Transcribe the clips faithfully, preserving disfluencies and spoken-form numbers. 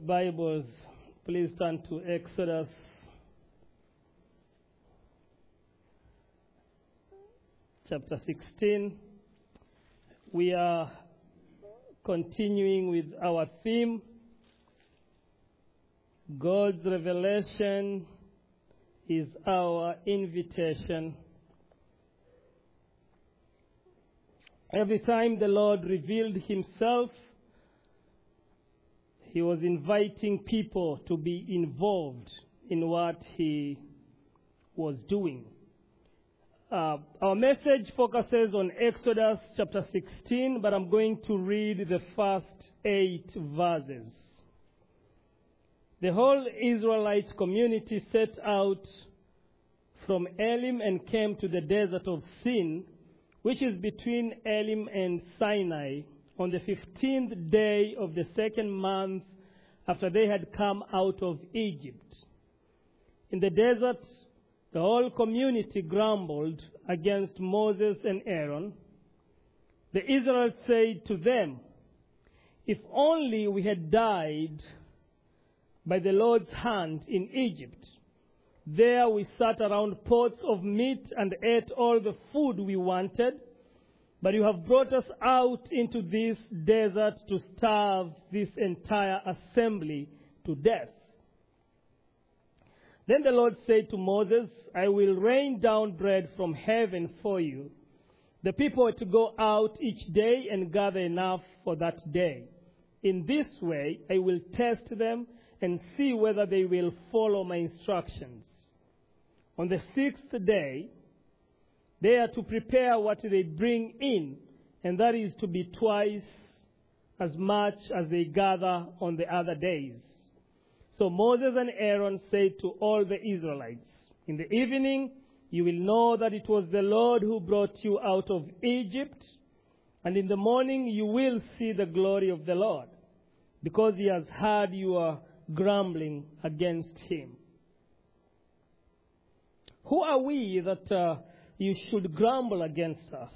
Bibles, please turn to Exodus chapter sixteen. We are continuing with our theme, God's revelation is our invitation. Every time the Lord revealed himself, he was inviting people to be involved in what he was doing. Uh, our message focuses on Exodus chapter sixteen, but I'm going to read the first eight verses. The whole Israelite community set out from Elim and came to the desert of Sin, which is between Elim and Sinai, on the fifteenth day of the second month after they had come out of Egypt. In the desert, the whole community grumbled against Moses and Aaron. The Israelites said to them, "If only we had died by the Lord's hand in Egypt. There we sat around pots of meat and ate all the food we wanted. But you have brought us out into this desert to starve this entire assembly to death." Then the Lord said to Moses, "I will rain down bread from heaven for you. The people are to go out each day and gather enough for that day. In this way, I will test them and see whether they will follow my instructions. On the sixth day, they are to prepare what they bring in, and that is to be twice as much as they gather on the other days." So Moses and Aaron said to all the Israelites, "In the evening you will know that it was the Lord who brought you out of Egypt, and in the morning you will see the glory of the Lord, because he has heard your grumbling against him." Who are we that uh, you should grumble against us?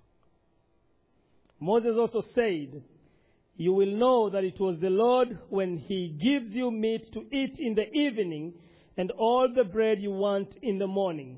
Moses also said, "You will know that it was the Lord when he gives you meat to eat in the evening and all the bread you want in the morning,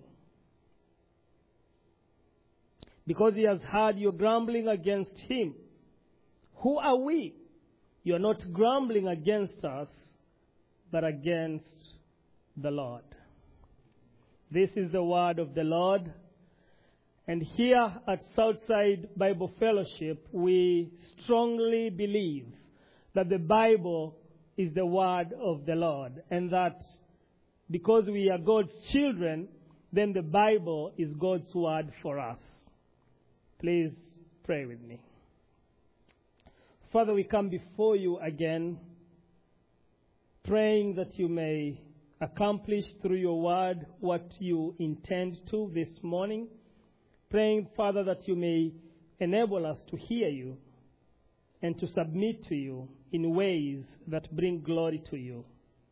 because he has heard your grumbling against him. Who are we? You are not grumbling against us, but against the Lord." This is the word of the Lord. And here at Southside Bible Fellowship, we strongly believe that the Bible is the word of the Lord, and that because we are God's children, then the Bible is God's word for us. Please pray with me. Father, we come before you again, praying that you may accomplish through your word what you intend to this morning. Praying, Father, that you may enable us to hear you and to submit to you in ways that bring glory to you.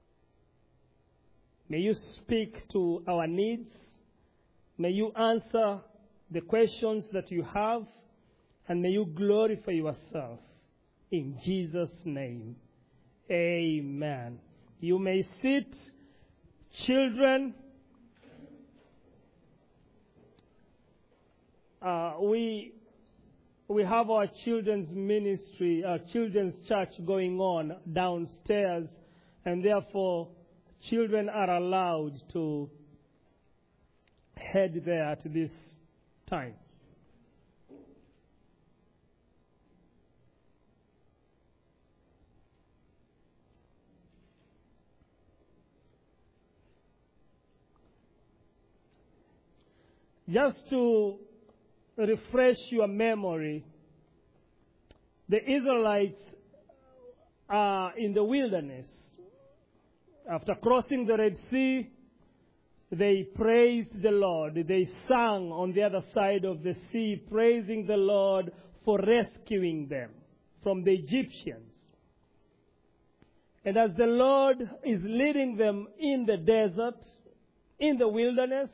May you speak to our needs. May you answer the questions that you have, and may you glorify yourself. In Jesus' name, amen. You may sit, children. Uh, we we have our children's ministry, our children's church going on downstairs, and therefore children are allowed to head there at this time. Just to refresh your memory, the Israelites are in the wilderness. After crossing the Red Sea, they praised the Lord. They sang on the other side of the sea, praising the Lord for rescuing them from the Egyptians. And as the Lord is leading them in the desert, in the wilderness,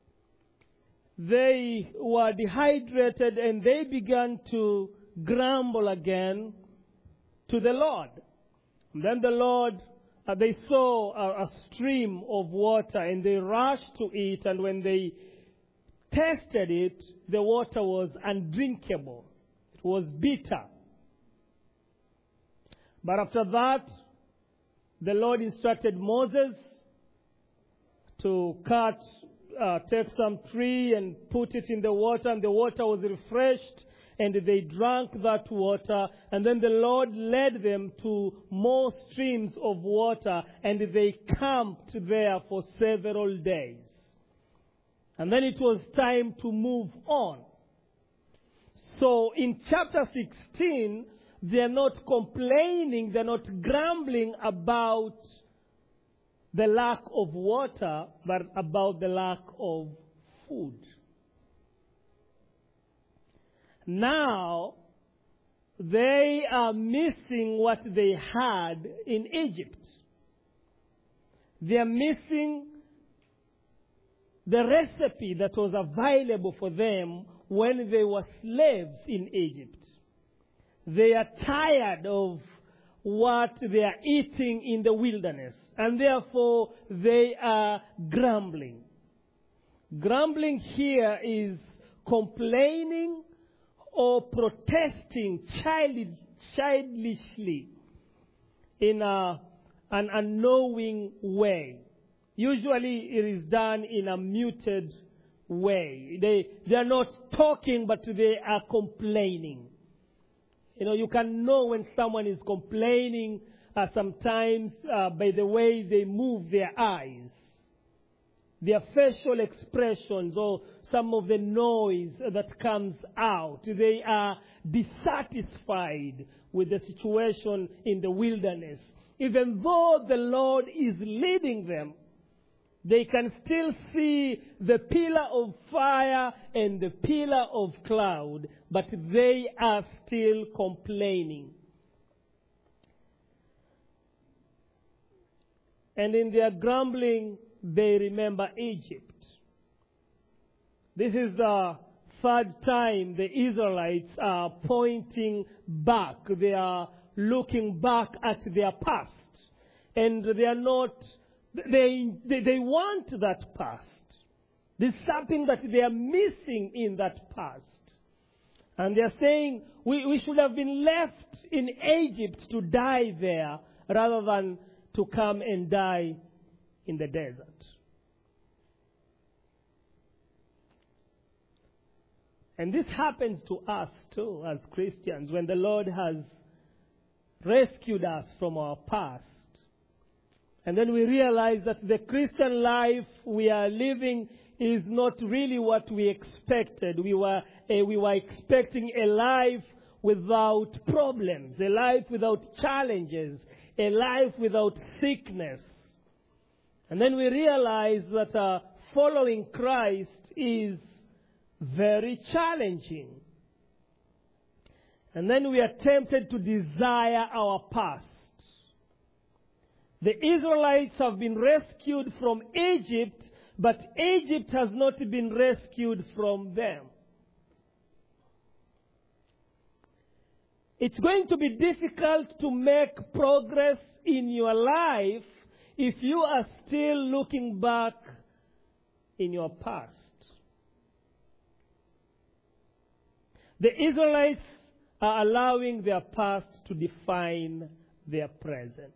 they were dehydrated and they began to grumble again to the Lord. And then the Lord, uh, they saw a, a stream of water, and they rushed to it, and when they tasted it, the water was undrinkable. It was bitter. But after that, the Lord instructed Moses to cut, uh, take some tree and put it in the water, and the water was refreshed, and they drank that water. And then the Lord led them to more streams of water, and they camped there for several days. And then it was time to move on. So in chapter sixteen, they're not complaining, they're not grumbling about the lack of water, but about the lack of food. Now, they are missing what they had in Egypt. They are missing the recipe that was available for them when they were slaves in Egypt. They are tired of what they are eating in the wilderness, and therefore they are grumbling. Grumbling here is complaining or protesting child, childishly in a, an unknowing way. Usually it is done in a muted way. They, they are not talking, but they are complaining. You know, you can know when someone is complaining uh, sometimes uh, by the way they move their eyes, their facial expressions, or some of the noise that comes out. They are dissatisfied with the situation in the wilderness. Even though the Lord is leading them, they can still see the pillar of fire and the pillar of cloud, but they are still complaining. And in their grumbling, they remember Egypt. This is the third time the Israelites are pointing back. They are looking back at their past. And they are not, they, they, they want that past. There's something that they are missing in that past. And they are saying, we, we should have been left in Egypt to die there rather than to come and die in the desert. And this happens to us too as Christians when the Lord has rescued us from our past. And then we realize that the Christian life we are living is not really what we expected. We were, uh, we were expecting a life without problems, a life without challenges, a life without sickness. And then we realize that uh, following Christ is very challenging. And then we are tempted to desire our past. The Israelites have been rescued from Egypt, but Egypt has not been rescued from them. It's going to be difficult to make progress in your life if you are still looking back in your past. The Israelites are allowing their past to define their present.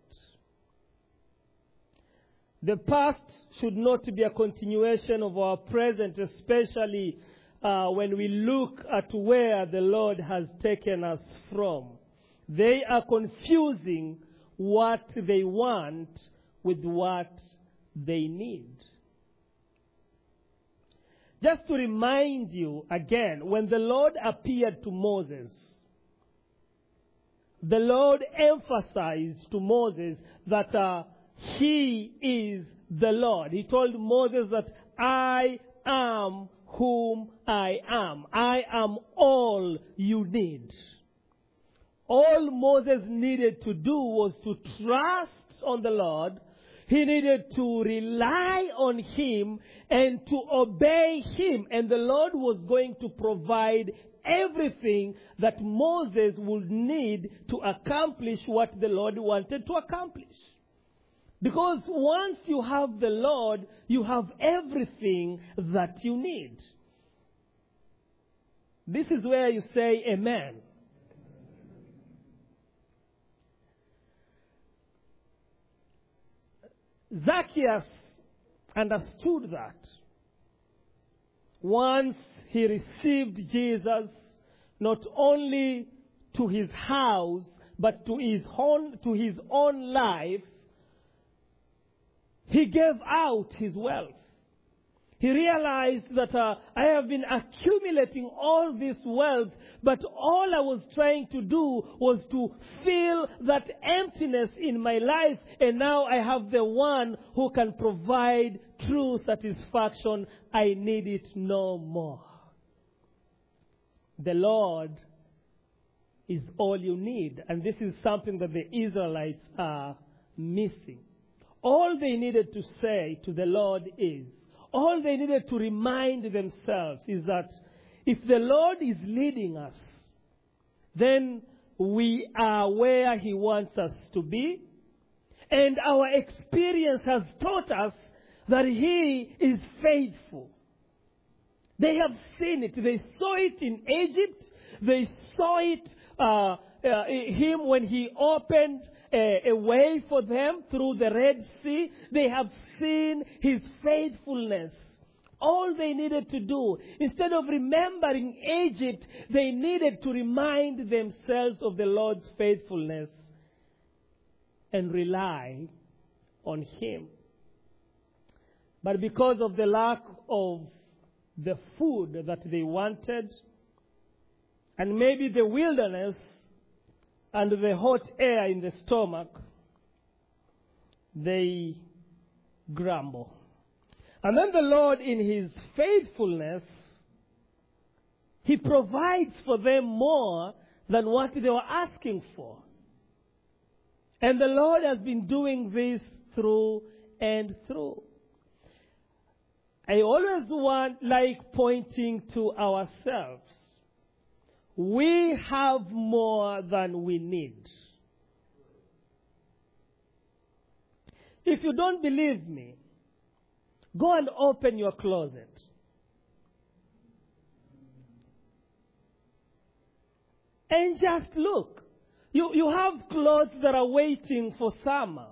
The past should not be a continuation of our present, especially uh, when we look at where the Lord has taken us from. They are confusing what they want with what they need. Just to remind you again, when the Lord appeared to Moses, the Lord emphasized to Moses that uh, He is the Lord. He told Moses that I am whom I am. I am all you need. All Moses needed to do was to trust on the Lord. He needed to rely on Him and to obey Him. And the Lord was going to provide everything that Moses would need to accomplish what the Lord wanted to accomplish. Because once you have the Lord, you have everything that you need. This is where you say amen. Zacchaeus understood that. Once he received Jesus, not only to his house, but to his own, to his own life, he gave out his wealth. He realized that uh, I have been accumulating all this wealth, but all I was trying to do was to fill that emptiness in my life, and now I have the one who can provide true satisfaction. I need it no more. The Lord is all you need, and this is something that the Israelites are missing. All they needed to say to the Lord is, all they needed to remind themselves is that if the Lord is leading us, then we are where He wants us to be. And our experience has taught us that He is faithful. They have seen it. They saw it in Egypt. They saw it, uh, uh, Him when He opened A, a way for them through the Red Sea. They have seen His faithfulness. All they needed to do, instead of remembering Egypt, they needed to remind themselves of the Lord's faithfulness and rely on Him. But because of the lack of the food that they wanted, and maybe the wilderness, and the hot air in the stomach, they grumble. And then the Lord, in His faithfulness, He provides for them more than what they were asking for. And the Lord has been doing this through and through. I always want, like pointing to ourselves. We have more than we need. If you don't believe me, go and open your closet. And just look. You, you have clothes that are waiting for summer.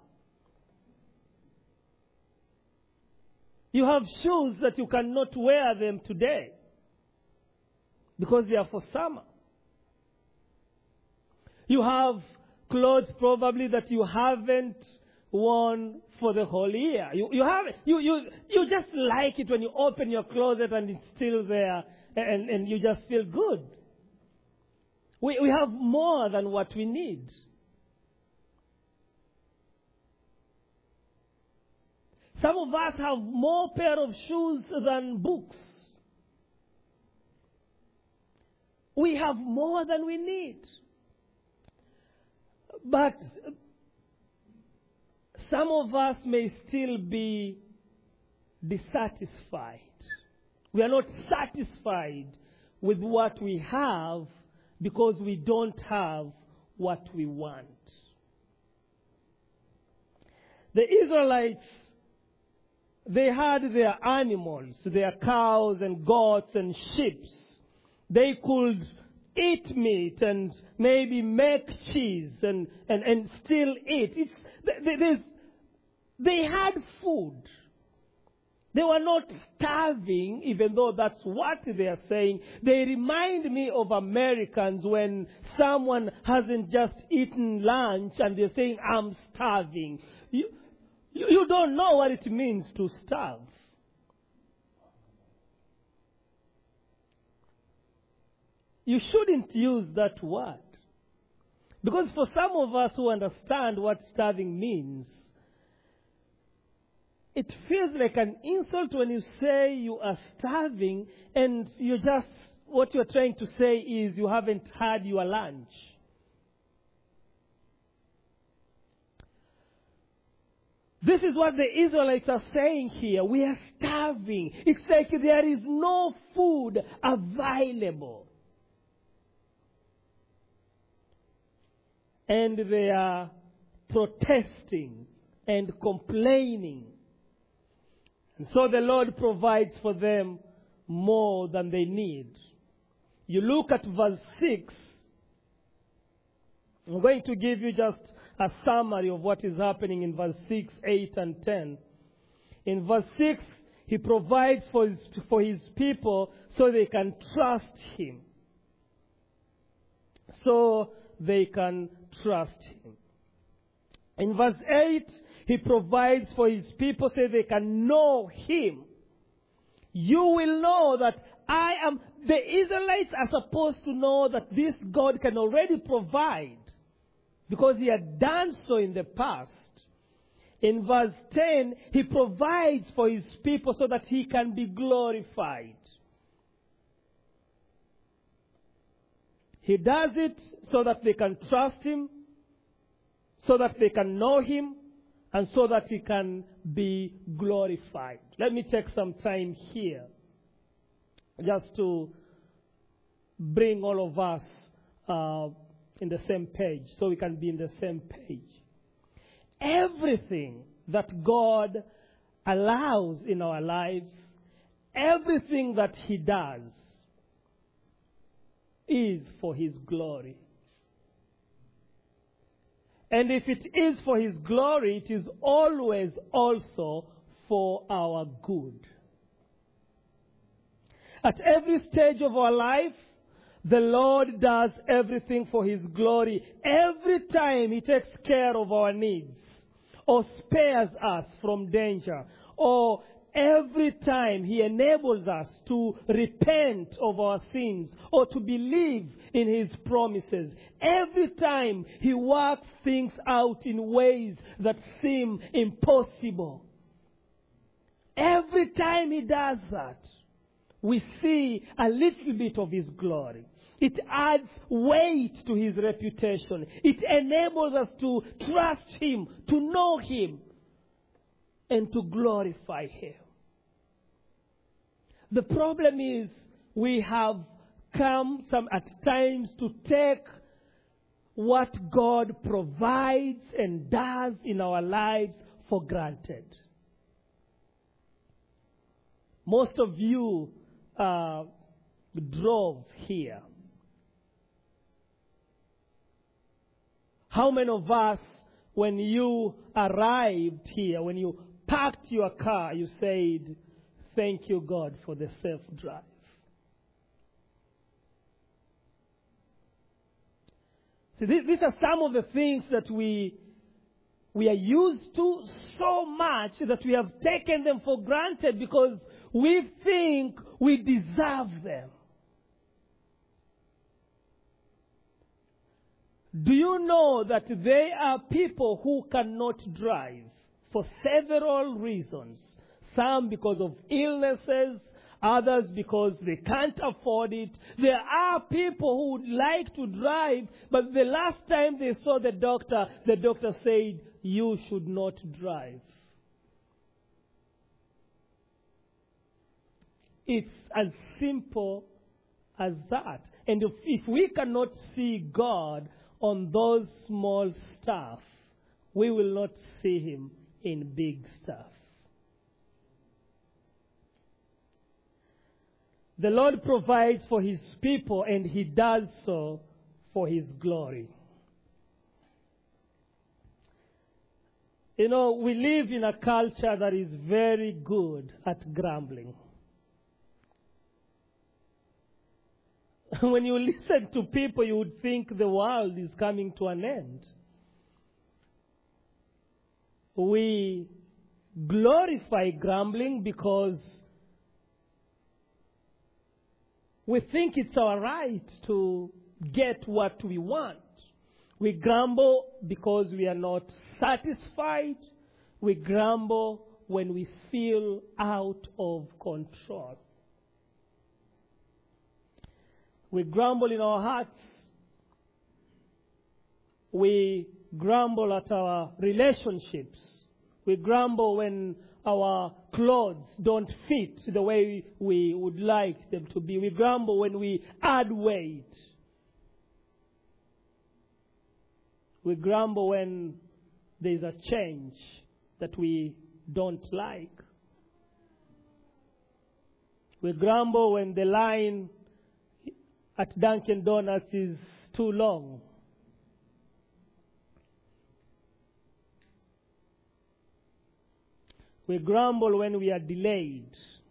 You have shoes that you cannot wear them today because they are for summer. You have clothes probably that you haven't worn for the whole year. You, you, have, you, you, you just like it when you open your closet and it's still there and, and you just feel good. We, we have more than what we need. Some of us have more pair of shoes than books. We have more than we need. But some of us may still be dissatisfied. We are not satisfied with what we have because we don't have what we want. The Israelites, they had their animals, their cows and goats and sheep. They could eat meat and maybe make cheese and, and, and still eat. It's, they, they had food. They were not starving, even though that's what they are saying. They remind me of Americans when someone hasn't just eaten lunch and they're saying, I'm starving. You, you, you don't know what it means to starve. You shouldn't use that word. Because for some of us who understand what starving means, it feels like an insult when you say you are starving and you just, what you're trying to say is you haven't had your lunch. This is what the Israelites are saying here. We are starving. It's like there is no food available. and they are protesting and complaining. And so the Lord provides for them more than they need. You look at verse six. I'm going to give you just a summary of what is happening in verse six, eight, and ten. In verse six, he provides for his, for his people so they can trust him. So they can trust him. In verse eight, he provides for his people so they can know him. You will know that I am... The Israelites are supposed to know that this God can already provide, because he had done so in the past. In verse ten, he provides for his people so that he can be glorified. He does it so that they can trust him, so that they can know him, and so that he can be glorified. Let me take some time here just to bring all of us uh, in the same page, so we can be in the same page. Everything that God allows in our lives, everything that he does, is for his glory. And if it is for his glory, it is always also for our good. At every stage of our life, the Lord does everything for his glory. Every time he takes care of our needs, or spares us from danger, or every time he enables us to repent of our sins or to believe in his promises. Every time he works things out in ways that seem impossible. Every time he does that, we see a little bit of his glory. It adds weight to his reputation. It enables us to trust him, to know him, and to glorify him. The problem is we have come some at times to take what God provides and does in our lives for granted. Most of you uh, drove here. How many of us, when you arrived here, when you parked your car, you said, "Thank you, God, for the safe drive"? See, these are some of the things that we, we are used to so much that we have taken them for granted because we think we deserve them. Do you know that there are people who cannot drive for several reasons? Some because of illnesses, others because they can't afford it. There are people who would like to drive, but the last time they saw the doctor, the doctor said, "You should not drive." It's as simple as that. And if, if we cannot see God on those small stuff, we will not see him in big stuff. The Lord provides for his people, and he does so for his glory. You know, we live in a culture that is very good at grumbling. When you listen to people, you would think the world is coming to an end. We glorify grumbling because we think it's our right to get what we want. We grumble because we are not satisfied. We grumble when we feel out of control. We grumble in our hearts. We grumble at our relationships. We grumble when our clothes don't fit the way we would like them to be. We grumble when we add weight. We grumble when there is a change that we don't like. We grumble when the line at Dunkin' Donuts is too long. We grumble when we are delayed.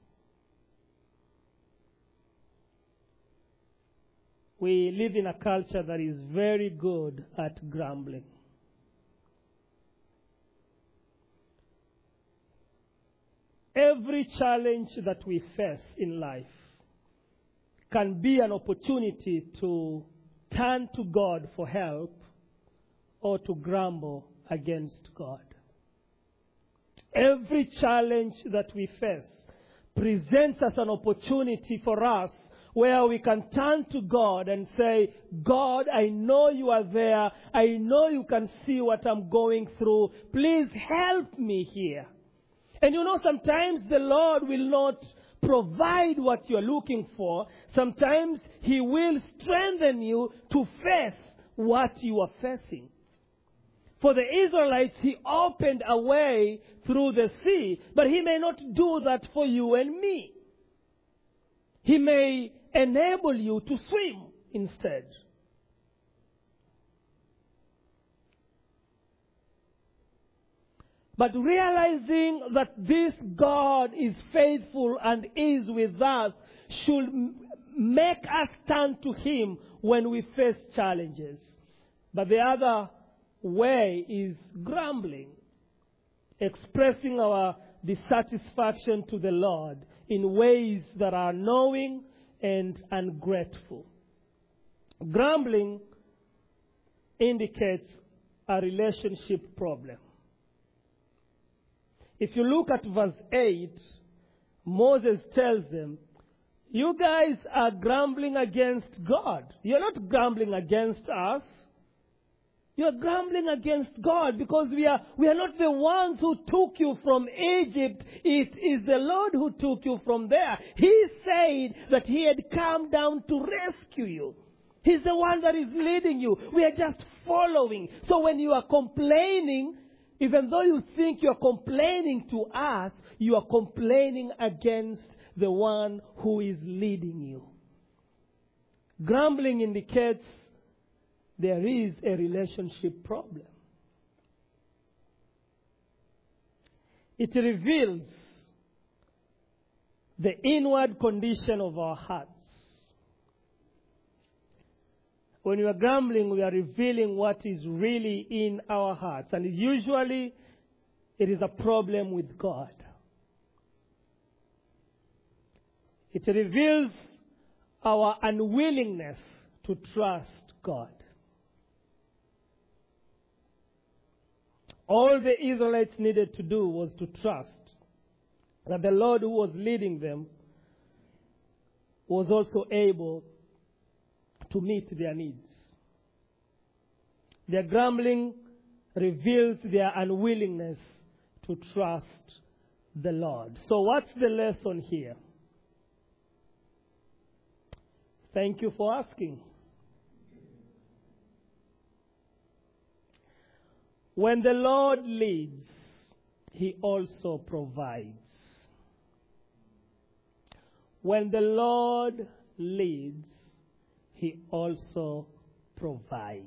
We live in a culture that is very good at grumbling. Every challenge that we face in life can be an opportunity to turn to God for help or to grumble against God. Every challenge that we face presents us an opportunity for us where we can turn to God and say, God, I know you are there. I know you can see what I'm going through. Please help me here. And you know, sometimes the Lord will not provide what you're looking for. Sometimes He will strengthen you to face what you are facing. For the Israelites, He opened a way through the sea, but He may not do that for you and me. He may enable you to swim instead. But realizing that this God is faithful and is with us should make us turn to Him when we face challenges. But the other way is grumbling, expressing our dissatisfaction to the Lord in ways that are knowing and ungrateful. Grumbling indicates a relationship problem. If you look at verse eight, Moses tells them, you guys are grumbling against God. You're not grumbling against us. You're grumbling against God because we are, we are not the ones who took you from Egypt. It is the Lord who took you from there. He said that He had come down to rescue you. He's the one that is leading you. We are just following. So when you are complaining, even though you think you're complaining to us, you are complaining against the one who is leading you. Grumbling indicates there is a relationship problem. It reveals the inward condition of our hearts. When we are grumbling, we are revealing what is really in our hearts. And usually, it is a problem with God. It reveals our unwillingness to trust God. All the Israelites needed to do was to trust that the Lord who was leading them was also able to meet their needs. Their grumbling reveals their unwillingness to trust the Lord. So what's the lesson here? Thank you for asking. When the Lord leads, He also provides. When the Lord leads, He also provides.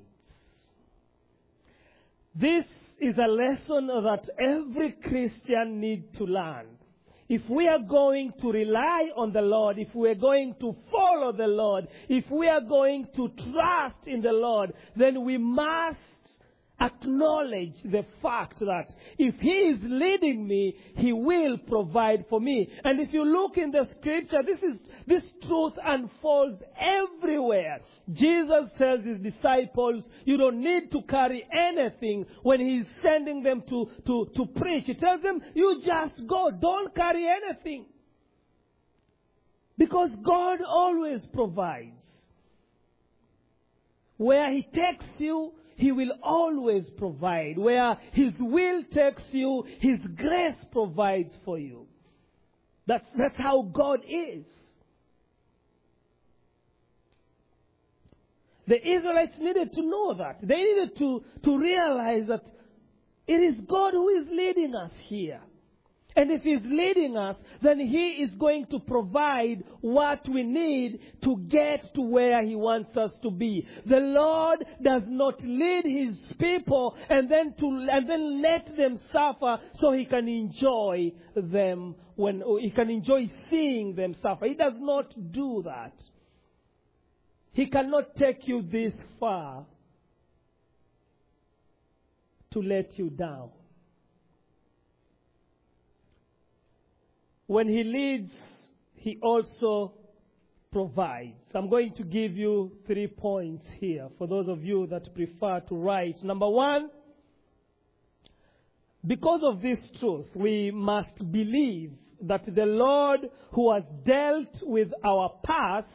This is a lesson that every Christian needs to learn. If we are going to rely on the Lord, if we are going to follow the Lord, if we are going to trust in the Lord, then we must acknowledge the fact that if He is leading me, He will provide for me. And if you look in the scripture, this is this truth unfolds everywhere. Jesus tells His disciples, you don't need to carry anything when He's sending them to, to, to preach. He tells them, you just go. Don't carry anything. Because God always provides. Where He takes you, He will always provide. Where His will takes you, His grace provides for you. That's, that's how God is. The Israelites needed to know that. They needed to, to realize that it is God who is leading us here. And if He's leading us, then He is going to provide what we need to get to where He wants us to be. The Lord does not lead His people and then to and then let them suffer so He can enjoy them when He can enjoy seeing them suffer. He does not do that. He cannot take you this far to let you down. When He leads, He also provides. I'm going to give you three points here for those of you that prefer to write. Number one, because of this truth, we must believe that the Lord who has dealt with our past,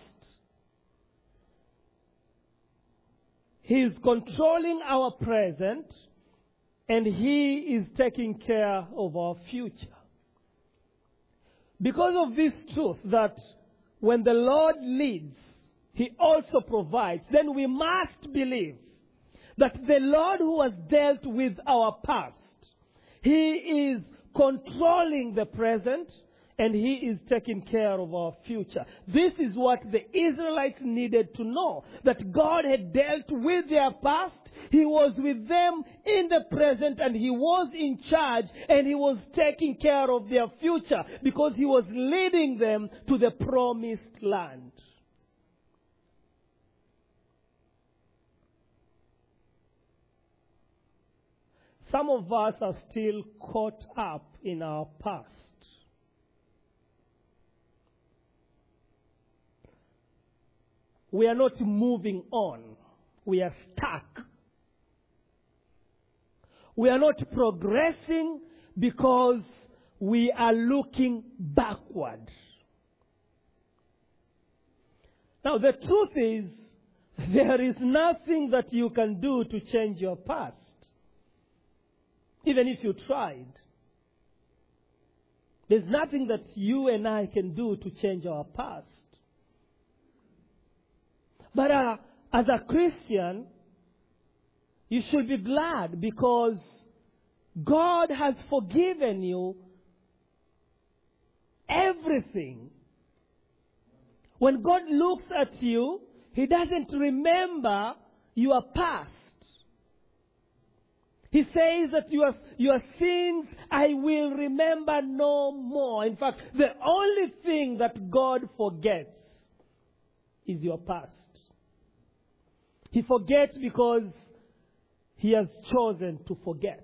He is controlling our present, and He is taking care of our future. Because of this truth that when the Lord leads, He also provides, then we must believe that the Lord who has dealt with our past, He is controlling the present and He is taking care of our future. This is what the Israelites needed to know, that God had dealt with their past, He was with them in the present, and He was in charge, and He was taking care of their future because He was leading them to the promised land. Some of us are still caught up in our past. We are not moving on. We are stuck. We are not progressing because we are looking backward. Now, the truth is, there is nothing that you can do to change your past, even if you tried. There's nothing that you and I can do to change our past. But uh, as a Christian, you should be glad because God has forgiven you everything. When God looks at you, He doesn't remember your past. He says that your, your sins I will remember no more. In fact, the only thing that God forgets is your past. He forgets because He has chosen to forget.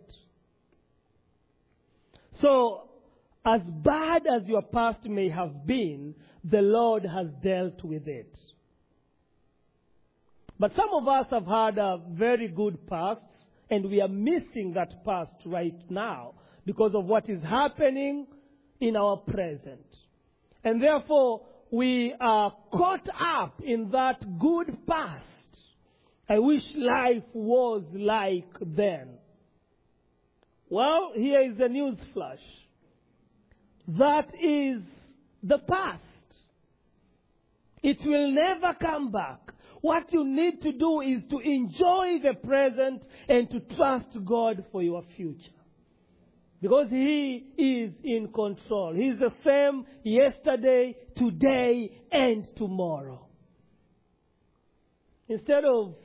So, as bad as your past may have been, the Lord has dealt with it. But some of us have had a very good past, and we are missing that past right now because of what is happening in our present. And therefore, we are caught up in that good past. I wish life was like then. Well, here is the news flash. That is the past. It will never come back. What you need to do is to enjoy the present and to trust God for your future. Because He is in control. He is the same yesterday, today, and tomorrow. Instead of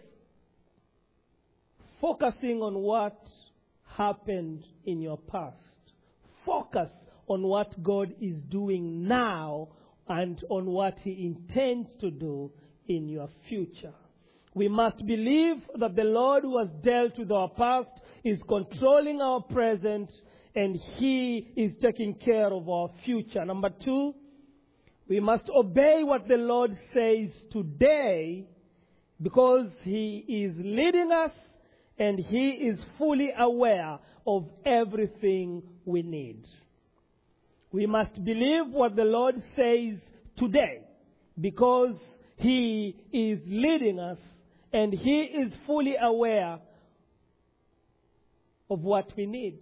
focusing on what happened in your past, focus on what God is doing now and on what He intends to do in your future. We must believe that the Lord who has dealt with our past is controlling our present and He is taking care of our future. Number two, we must obey what the Lord says today because He is leading us and He is fully aware of everything we need. We must believe what the Lord says today because He is leading us and He is fully aware of what we need.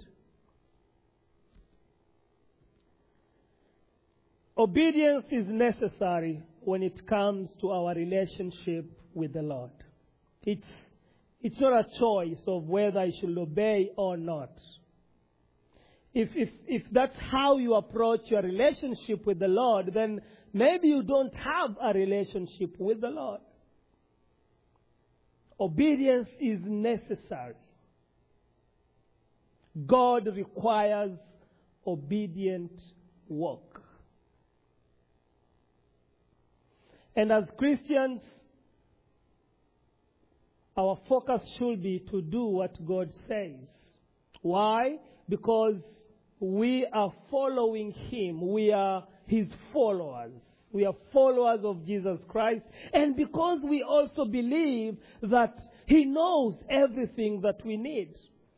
Obedience is necessary when it comes to our relationship with the Lord. It's, it's not a choice of whether I should obey or not. If, if, if that's how you approach your relationship with the Lord, then maybe you don't have a relationship with the Lord. Obedience is necessary. God requires obedient walk. And as Christians, our focus should be to do what God says. Why? Because we are following Him. We are His followers. We are followers of Jesus Christ. And because we also believe that He knows everything that we need.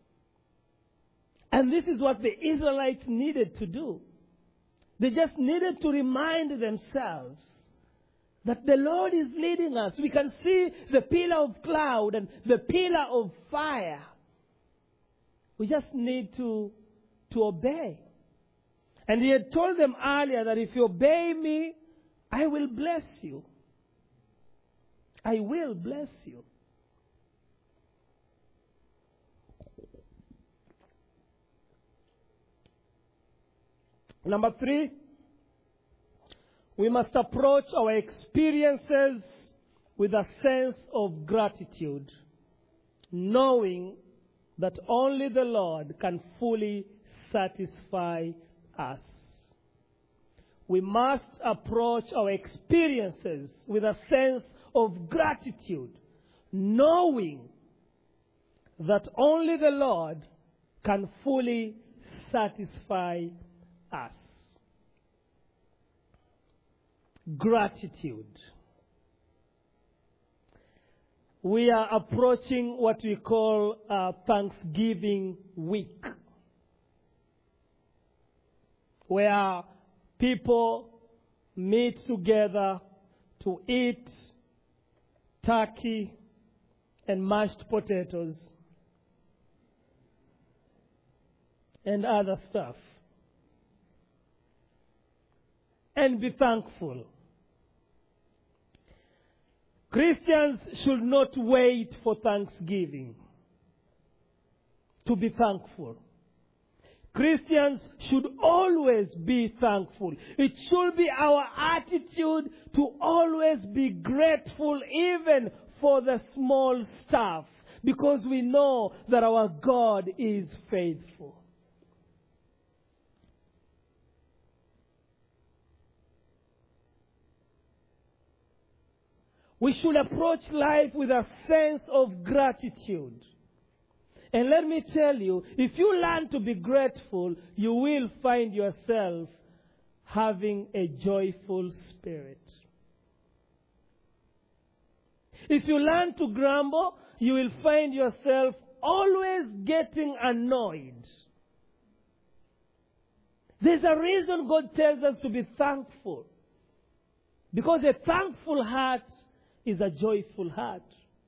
And this is what the Israelites needed to do. They just needed to remind themselves that the Lord is leading us. We can see the pillar of cloud and the pillar of fire. We just need to, to obey. And He had told them earlier that if you obey me, I will bless you. I will bless you. Number three, we must approach our experiences with a sense of gratitude, knowing that only the Lord can fully satisfy us. We must approach our experiences with a sense of gratitude, knowing that only the Lord can fully satisfy us. Gratitude. We are approaching what we call uh, Thanksgiving week, where people meet together to eat turkey and mashed potatoes and other stuff and be thankful. Christians should not wait for Thanksgiving to be thankful. Christians should always be thankful. It should be our attitude to always be grateful even for the small stuff, because we know that our God is faithful. We should approach life with a sense of gratitude. And let me tell you, if you learn to be grateful, you will find yourself having a joyful spirit. If you learn to grumble, you will find yourself always getting annoyed. There's a reason God tells us to be thankful. Because a thankful heart is a joyful heart.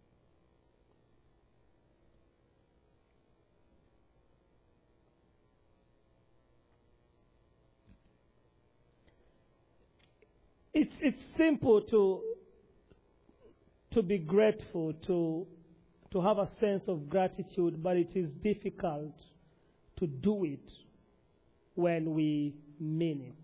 It's, it's simple to, to be grateful, to, to have a sense of gratitude, but it is difficult to do it when we mean it.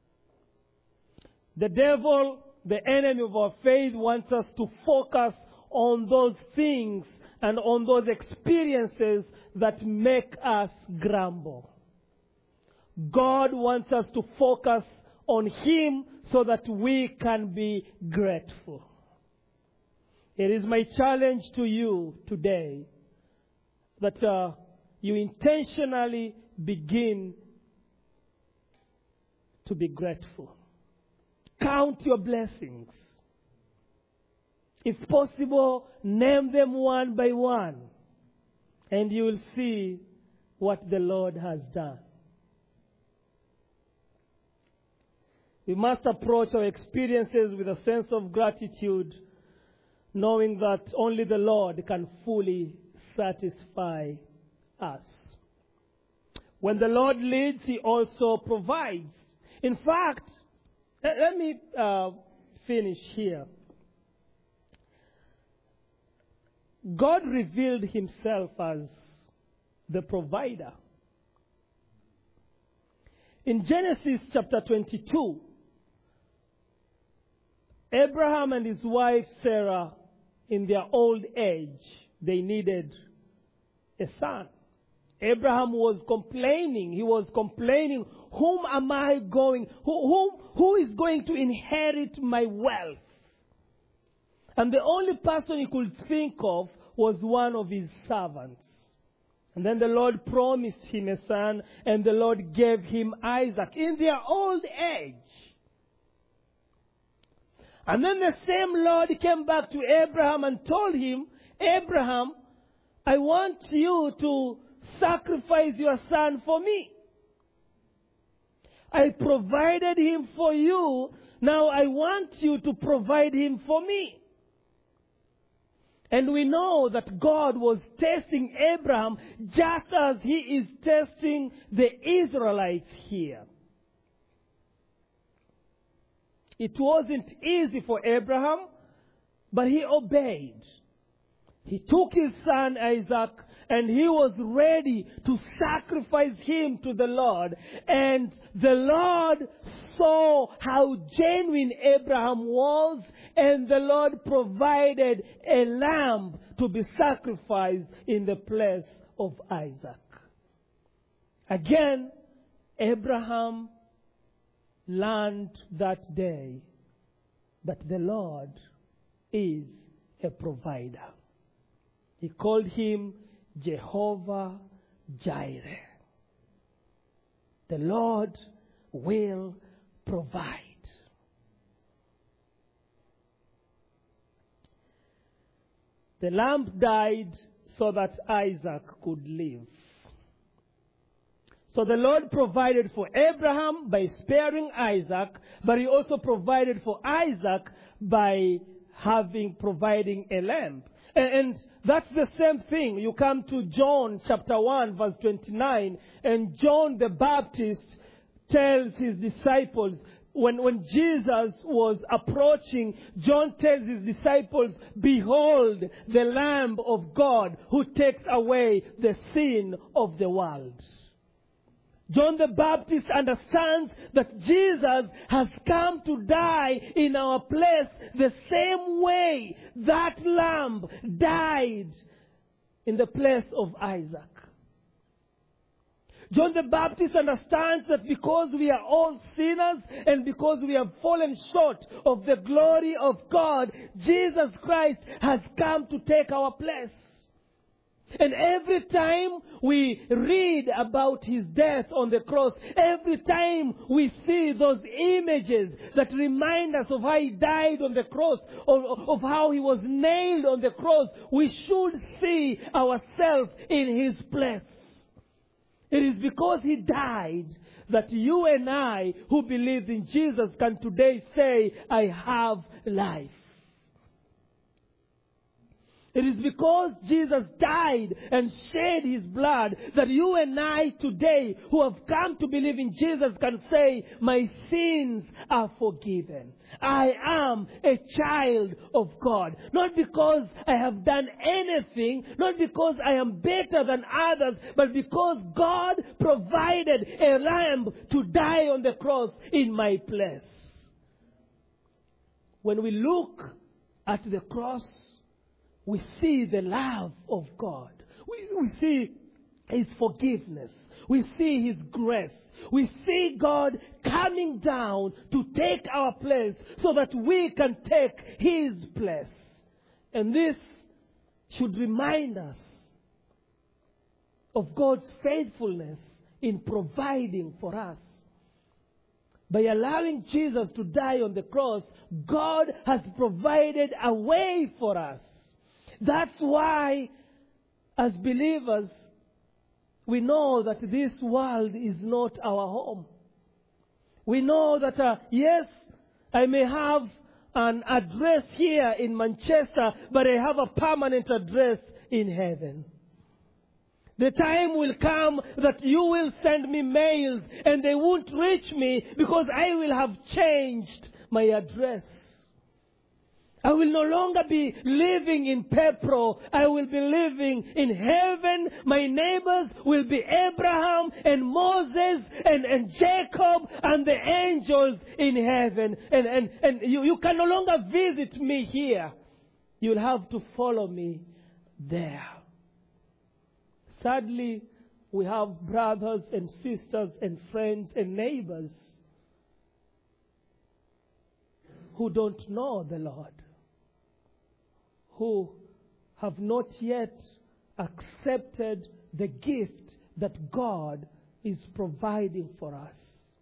The devil, the enemy of our faith, wants us to focus on those things and on those experiences that make us grumble. God wants us to focus on Him so that we can be grateful. It is my challenge to you today that uh, you intentionally begin to be grateful. Count your blessings. If possible, name them one by one, and you will see what the Lord has done. We must approach our experiences with a sense of gratitude, knowing that only the Lord can fully satisfy us. When the Lord leads, He also provides. In fact, let, let me uh, finish here. God revealed himself as the provider. In Genesis chapter twenty-two, Abraham and his wife Sarah, in their old age, they needed a son. Abraham was complaining. He was complaining, whom am I going, who, whom, who is going to inherit my wealth? And the only person he could think of was one of his servants. And then the Lord promised him a son, and the Lord gave him Isaac in their old age. And then the same Lord came back to Abraham and told him, Abraham, I want you to sacrifice your son for me. I provided him for you. Now I want you to provide him for me. And we know that God was testing Abraham just as he is testing the Israelites here. It wasn't easy for Abraham, but he obeyed. He took his son Isaac, and he was ready to sacrifice him to the Lord. And the Lord saw how genuine Abraham was, and the Lord provided a lamb to be sacrificed in the place of Isaac. Again, Abraham learned that day that the Lord is a provider. He called him Jehovah Jireh. The Lord will provide. The lamb died so that Isaac could live. So the Lord provided for Abraham by sparing Isaac, but he also provided for Isaac by having, providing a lamb. And, and that's the same thing. You come to John chapter one verse twenty-nine, and John the Baptist tells his disciples, when, when Jesus was approaching, John tells his disciples, behold the Lamb of God who takes away the sin of the world. John the Baptist understands that Jesus has come to die in our place the same way that lamb died in the place of Isaac. John the Baptist understands that because we are all sinners and because we have fallen short of the glory of God, Jesus Christ has come to take our place. And every time we read about his death on the cross, every time we see those images that remind us of how he died on the cross, of, of how he was nailed on the cross, we should see ourselves in his place. It is because he died that you and I, who believe in Jesus, can today say, I have life. It is because Jesus died and shed his blood that you and I today, who have come to believe in Jesus, can say, my sins are forgiven. I am a child of God. Not because I have done anything, not because I am better than others, but because God provided a lamb to die on the cross in my place. When we look at the cross, we see the love of God. We, we see his forgiveness. We see his grace. We see God coming down to take our place so that we can take his place. And this should remind us of God's faithfulness in providing for us. By allowing Jesus to die on the cross, God has provided a way for us. That's why, as believers, we know that this world is not our home. We know that, uh, yes, I may have an address here in Manchester, but I have a permanent address in heaven. The time will come that you will send me mails and they won't reach me because I will have changed my address. I will no longer be living in Pepro. I will be living in heaven. My neighbors will be Abraham and Moses and, and Jacob and the angels in heaven. And, and, and you, you can no longer visit me here. You'll have to follow me there. Sadly, we have brothers and sisters and friends and neighbors who don't know the Lord, who have not yet accepted the gift that God is providing for us.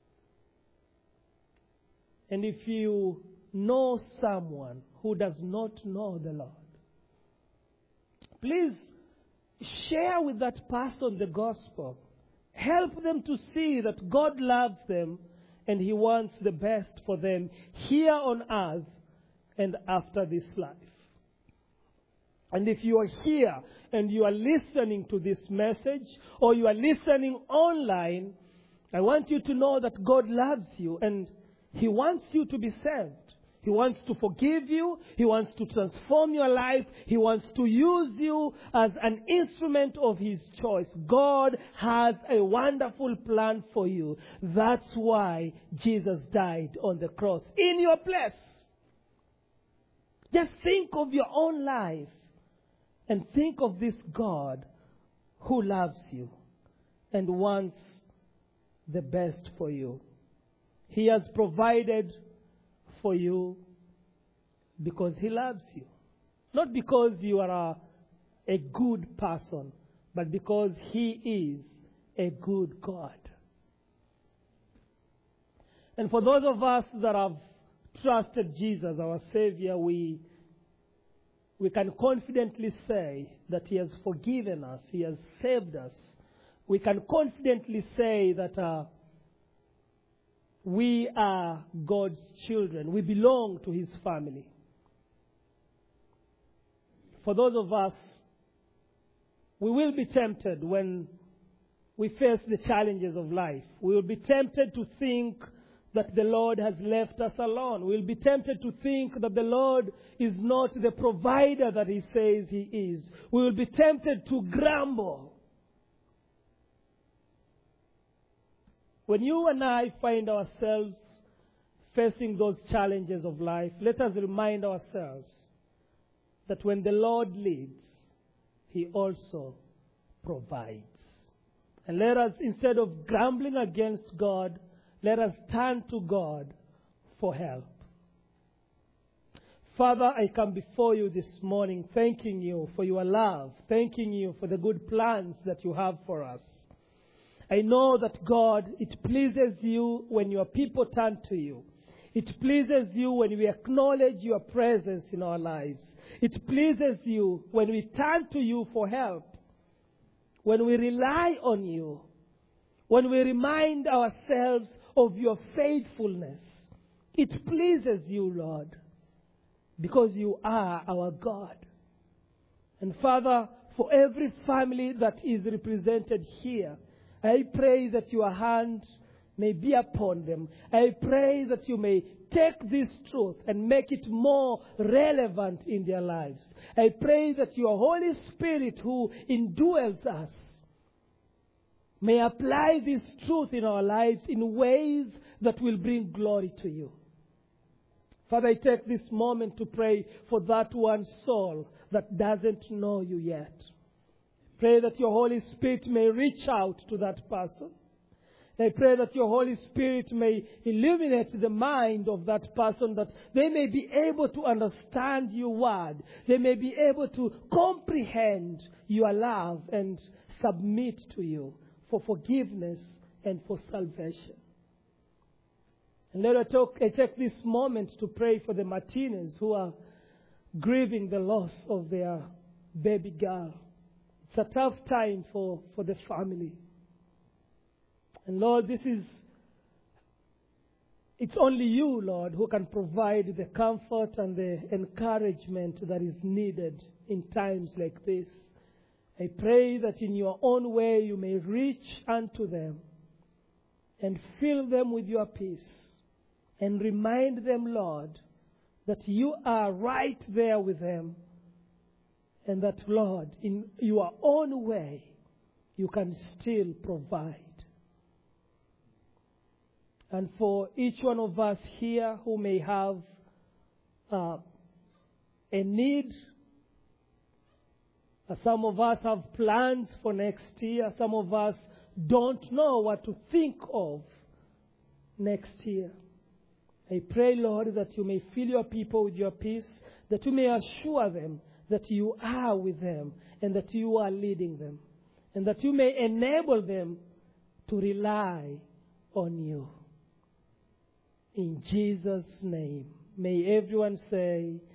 And if you know someone who does not know the Lord, please share with that person the gospel. Help them to see that God loves them and He wants the best for them here on earth and after this life. And if you are here and you are listening to this message, or you are listening online, I want you to know that God loves you and He wants you to be saved. He wants to forgive you. He wants to transform your life. He wants to use you as an instrument of His choice. God has a wonderful plan for you. That's why Jesus died on the cross in your place. Just think of your own life and think of this God who loves you and wants the best for you. He has provided for you because He loves you. Not because you are a, a good person, but because He is a good God. And for those of us that have trusted Jesus, our Savior, we, we can confidently say that He has forgiven us, He has saved us. We can confidently say that uh, we are God's children. We belong to His family. For those of us, we will be tempted when we face the challenges of life. We will be tempted to think that the Lord has left us alone. We will be tempted to think that the Lord is not the provider that He says He is. We will be tempted to grumble. When you and I find ourselves facing those challenges of life, let us remind ourselves that when the Lord leads, He also provides. And let us, instead of grumbling against God, let us turn to God for help. Father, I come before you this morning thanking you for your love, thanking you for the good plans that you have for us. I know that, God, it pleases you when your people turn to you. It pleases you when we acknowledge your presence in our lives. It pleases you when we turn to you for help, when we rely on you, when we remind ourselves of your faithfulness. It pleases you, Lord, because you are our God. And Father, for every family that is represented here, I pray that your hand may be upon them. I pray that you may take this truth and make it more relevant in their lives. I pray that your Holy Spirit who indwells us may apply this truth in our lives in ways that will bring glory to you. Father, I take this moment to pray for that one soul that doesn't know you yet. Pray that your Holy Spirit may reach out to that person. I pray that your Holy Spirit may illuminate the mind of that person, that they may be able to understand your word. They may be able to comprehend your love and submit to you for forgiveness and for salvation. And let us talk, I take this moment to pray for the Martinez who are grieving the loss of their baby girl. It's a tough time for, for the family. And Lord, this is, it's only you, Lord, who can provide the comfort and the encouragement that is needed in times like this. I pray that in your own way you may reach unto them and fill them with your peace and remind them, Lord, that you are right there with them, and that, Lord, in your own way, you can still provide. And for each one of us here who may have uh, a need, uh, some of us have plans for next year, some of us don't know what to think of next year. I pray, Lord, that you may fill your people with your peace, that you may assure them that you are with them and that you are leading them, and that you may enable them to rely on you. In Jesus' name, may everyone say,